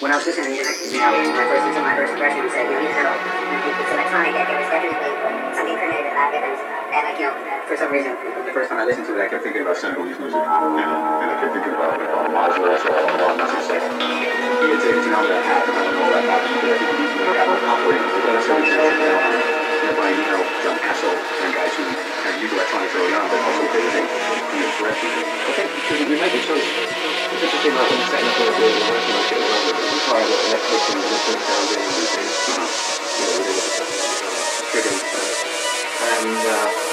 when I was listening to music, my first impression was that, even though it's electronic, there was definitely something primitive about it, and like, for some reason, the first time I listened to it, I kept thinking about Senegalese music, and I kept thinking about Mazur, also about music stuff. It's an album that happened, I don't know what happened, but I think he's operating with that certain sense of led by, John Hassel and guys who kind of use electronics early on, but also they threat to it. I think because we make a choice. It's interesting, like when we're setting up a working like it around it, we try what electrician and different sounds in and things. We do triggering stuff. And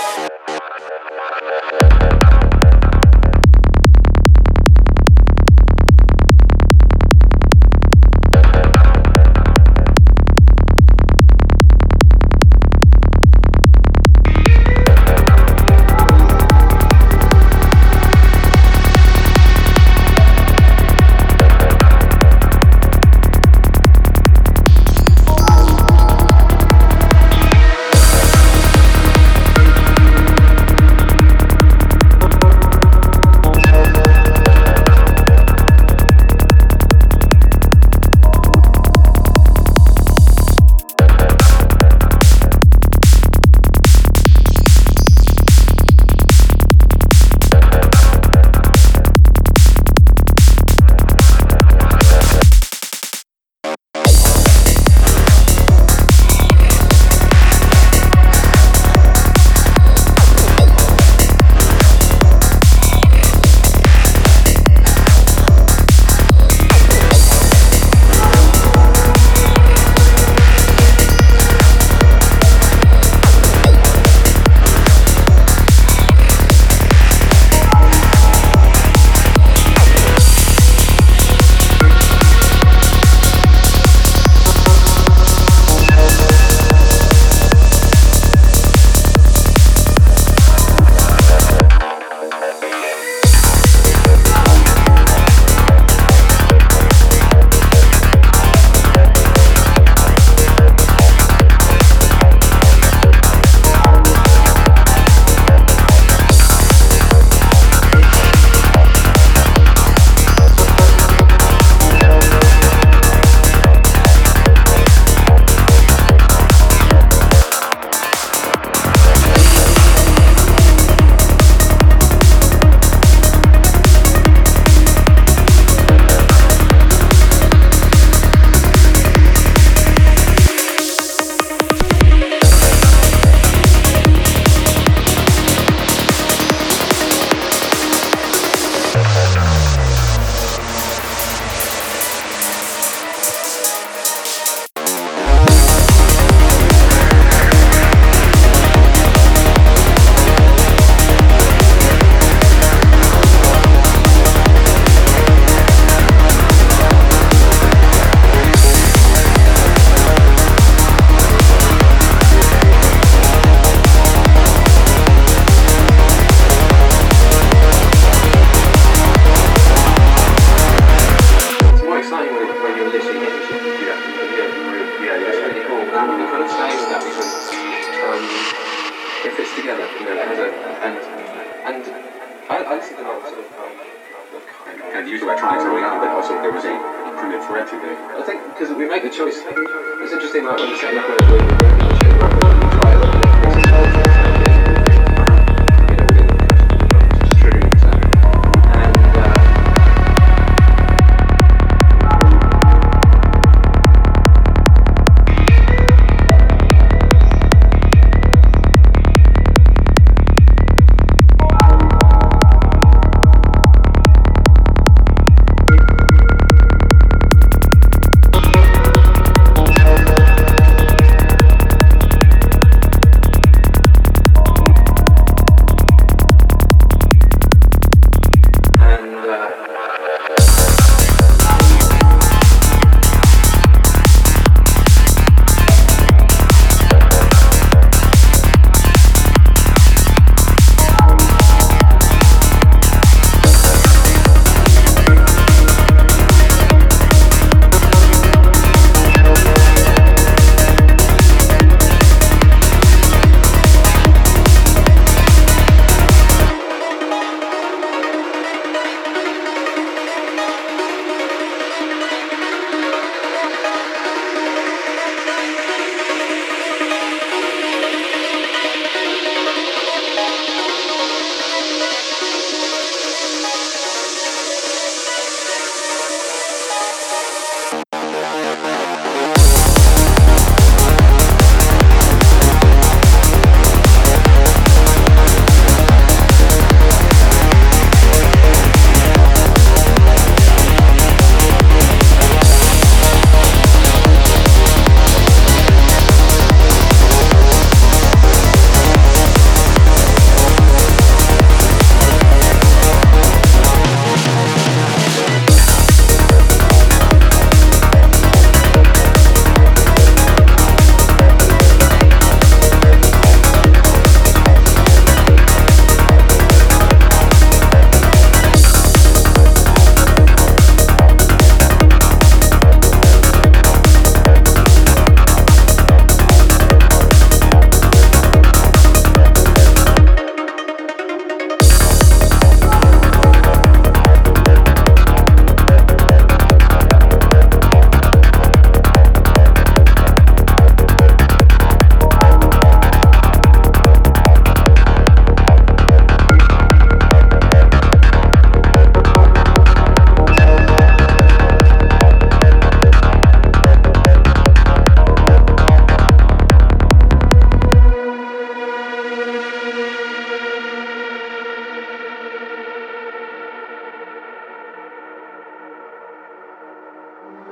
it fits together, and I listen to a lot of sort of kind of use electronics early on, but also there was a primitive threat to it. I think because we make the choice. It's interesting, like when we're setting up a